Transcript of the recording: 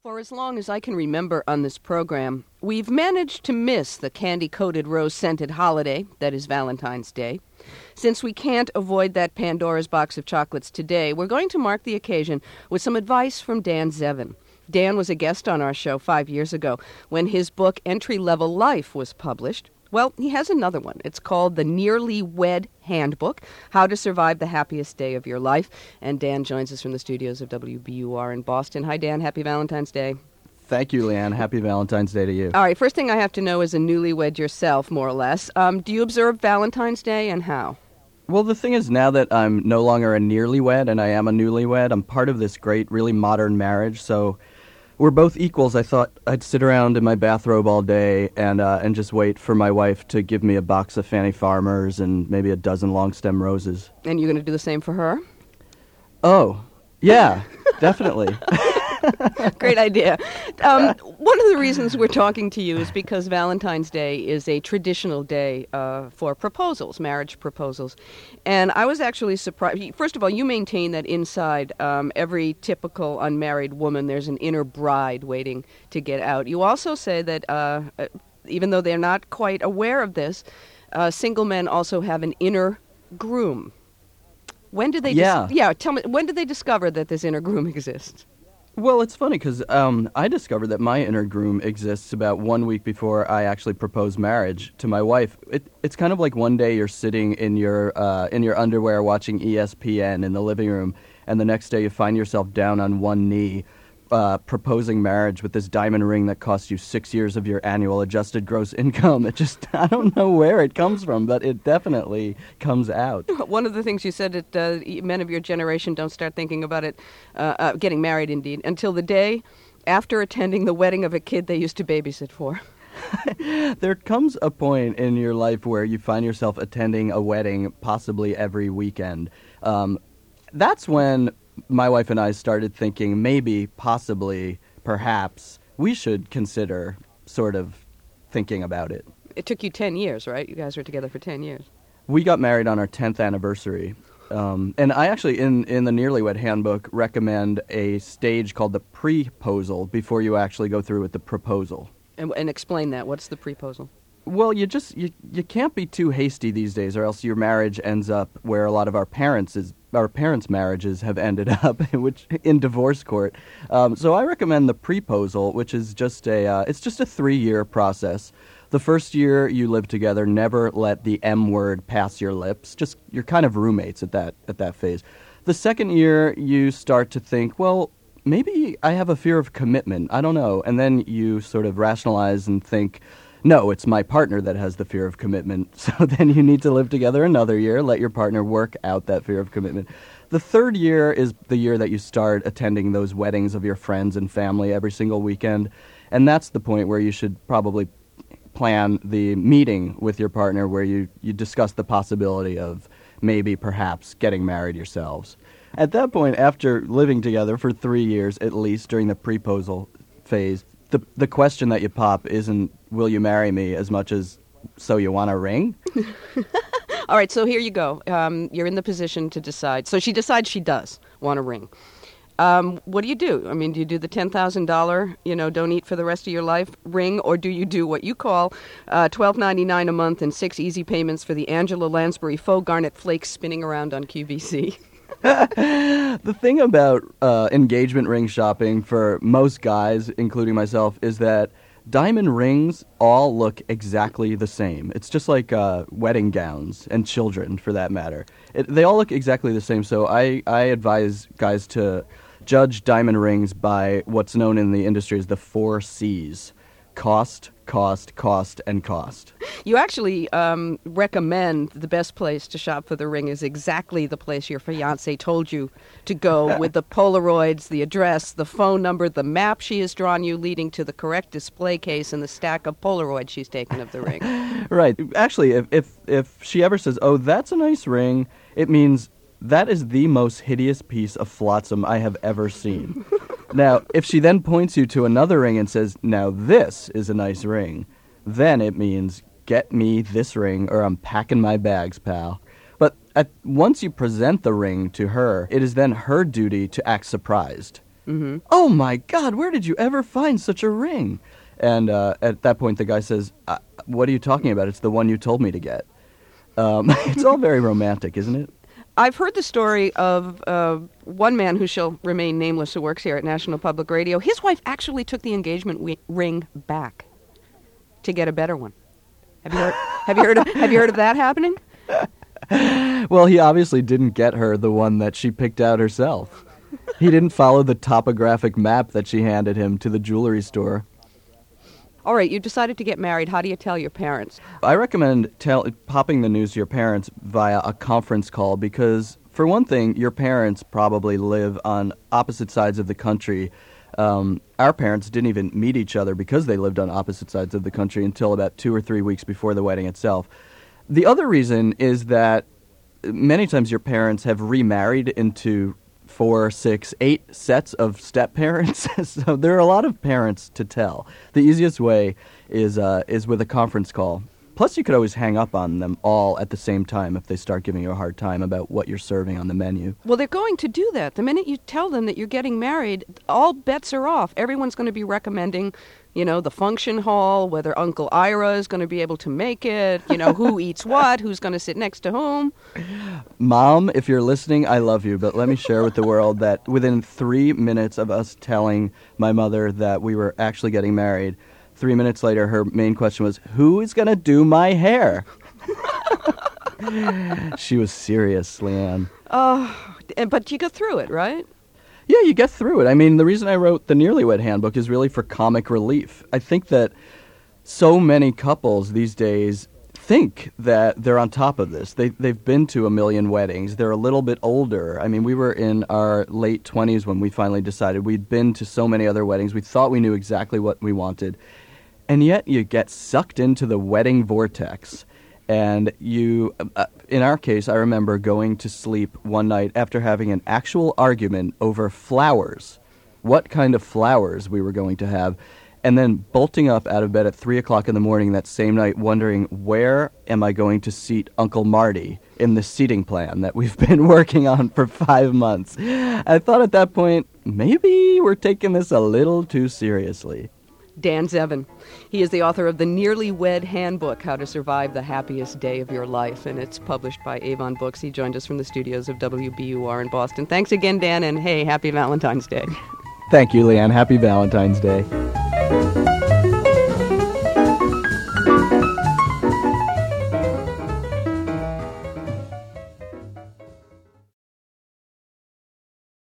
For as long as I can remember on this program, we've managed to miss the candy-coated, rose-scented holiday that is Valentine's Day. Since we can't avoid that Pandora's box of chocolates today, we're going to mark the occasion with some advice from Dan Zevin. Dan was a guest on our show 5 years ago when his book Entry Level Life was published. Well, he has another one. It's called The Nearly Wed Handbook, How to Survive the Happiest Day of Your Life. And Dan joins us from the studios of WBUR in Boston. Hi, Dan. Happy Valentine's Day. Thank you, Leanne. Happy Valentine's Day to you. All right, first thing I have to know is a newlywed yourself, more or less. Do you observe Valentine's Day and how? Well, the thing is, now that I'm no longer a nearly wed and I am a newlywed, I'm part of this great, really modern marriage, so we're both equals. I thought I'd sit around in my bathrobe all day and just wait for my wife to give me a box of Fanny Farmers and maybe a dozen long-stem roses. And you're going to do the same for her? Oh, yeah, definitely. Great idea. One of the reasons we're talking to you is because Valentine's Day is a traditional day for proposals, marriage proposals. And I was actually surprised. First of all, you maintain that inside every typical unmarried woman, there's an inner bride waiting to get out. You also say that even though they're not quite aware of this, single men also have an inner groom. When did they? Tell me. When did they discover that this inner groom exists? Well, it's funny because I discovered that my inner groom exists about 1 week before I actually proposed marriage to my wife. It's kind of like one day you're sitting in your underwear watching ESPN in the living room, and the next day you find yourself down on one knee proposing marriage with this diamond ring that costs you 6 years of your annual adjusted gross income. It just, I don't know where it comes from, but it definitely comes out. One of the things you said that men of your generation don't start thinking about it, getting married indeed, until the day after attending the wedding of a kid they used to babysit for. There comes a point in your life where you find yourself attending a wedding possibly every weekend. That's when my wife and I started thinking maybe, possibly, perhaps, we should consider sort of thinking about it. It took you 10 years, right? You guys were together for 10 years. We got married on our 10th anniversary. And I actually, in the Nearly Wed Handbook, recommend a stage called the pre-posal before you actually go through with the proposal. And explain that. What's the pre-posal? Well, you can't be too hasty these days, or else your marriage ends up where a lot of our parents' marriages have ended up, which in divorce court. So I recommend the preposal, which is just it's just a 3-year process. The first year you live together, never let the M word pass your lips. Just you're kind of roommates at that phase. The second year you start to think, well, maybe I have a fear of commitment. I don't know, and then you sort of rationalize and think, no, it's my partner that has the fear of commitment. So then you need to live together another year, let your partner work out that fear of commitment. The third year is the year that you start attending those weddings of your friends and family every single weekend. And that's the point where you should probably plan the meeting with your partner where you discuss the possibility of maybe perhaps getting married yourselves. At that point, after living together for 3 years, at least during the preposal phase, the question that you pop isn't, will you marry me, as much as, so you want a ring? All right, so here you go. You're in the position to decide. So she decides she does want a ring. What do you do? I mean, do you do the $10,000, don't eat for the rest of your life ring, or do you do what you call $12.99 a month and 6 easy payments for the Angela Lansbury faux garnet flakes spinning around on QVC? The thing about engagement ring shopping for most guys, including myself, is that diamond rings all look exactly the same. It's just like wedding gowns, and children, for that matter. They all look exactly the same, so I advise guys to judge diamond rings by what's known in the industry as the 4 C's. Cost, cost, cost, and cost. You actually recommend the best place to shop for the ring is exactly the place your fiancé told you to go, with the Polaroids, the address, the phone number, the map she has drawn you leading to the correct display case, and the stack of Polaroids she's taken of the ring. Right. Actually, if she ever says, oh, that's a nice ring, it means that is the most hideous piece of flotsam I have ever seen. Now, if she then points you to another ring and says, now this is a nice ring, then it means, get me this ring or I'm packing my bags, pal. But once you present the ring to her, it is then her duty to act surprised. Mm-hmm. Oh, my God, where did you ever find such a ring? And at that point, the guy says, what are you talking about? It's the one you told me to get. It's all very romantic, isn't it? I've heard the story of one man who shall remain nameless who works here at National Public Radio. His wife actually took the engagement ring back to get a better one. Have you heard of that happening? Well, he obviously didn't get her the one that she picked out herself. He didn't follow the topographic map that she handed him to the jewelry store. All right, you decided to get married. How do you tell your parents? I recommend popping the news to your parents via a conference call because, for one thing, your parents probably live on opposite sides of the country. Our parents didn't even meet each other because they lived on opposite sides of the country until about 2 or 3 weeks before the wedding itself. The other reason is that many times your parents have remarried into 4, 6, 8 sets of step-parents. So there are a lot of parents to tell. The easiest way is with a conference call. Plus, you could always hang up on them all at the same time if they start giving you a hard time about what you're serving on the menu. Well, they're going to do that. The minute you tell them that you're getting married, all bets are off. Everyone's going to be recommending, the function hall, whether Uncle Ira is going to be able to make it, who eats what, who's going to sit next to whom. Mom, if you're listening, I love you, but let me share with the world that within 3 minutes of us telling my mother that we were actually getting married, 3 minutes later, her main question was, who is going to do my hair? She was serious, Leanne. But you go through it, right? Yeah, you get through it. I mean, the reason I wrote the Nearlywed Handbook is really for comic relief. I think that so many couples these days think that they're on top of this. They've been to a million weddings. They're a little bit older. I mean, we were in our late 20s when we finally decided we'd been to so many other weddings. We thought we knew exactly what we wanted. And yet you get sucked into the wedding vortex. And you, in our case, I remember going to sleep one night after having an actual argument over flowers, what kind of flowers we were going to have, and then bolting up out of bed at 3 o'clock in the morning that same night wondering, where am I going to seat Uncle Marty in the seating plan that we've been working on for 5 months? I thought at that point, maybe we're taking this a little too seriously. Dan Zevin. He is the author of The Nearly Wed Handbook, How to Survive the Happiest Day of Your Life, and it's published by Avon Books. He joined us from the studios of WBUR in Boston. Thanks again, Dan, and hey, happy Valentine's Day. Thank you, Leanne. Happy Valentine's Day.